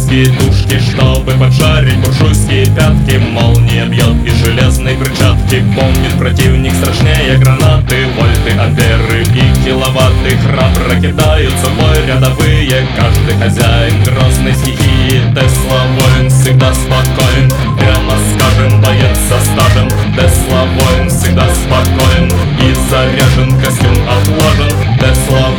узкие тушки, чтобы поджарить буржуйские пятки. Молния бьет из железной перчатки. Помнит противник страшнее гранаты, вольты, амперы и киловатты. Храбро кидаются в бой рядовые, каждый хозяин грозной стихии. Тесла воин всегда спокоен, прямо скажем, боец со стажем. Тесла воин всегда спокоен и заряжен, костюм отлажен. Тесла